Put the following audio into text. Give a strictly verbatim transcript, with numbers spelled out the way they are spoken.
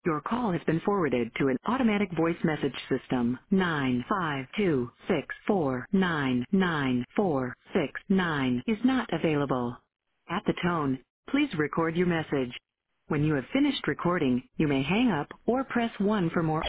Your call has been forwarded to an automatic voice message system. nine five two six four nine nine four six nine is not available. At the tone, please record your message. When you have finished recording, you may hang up or press one for more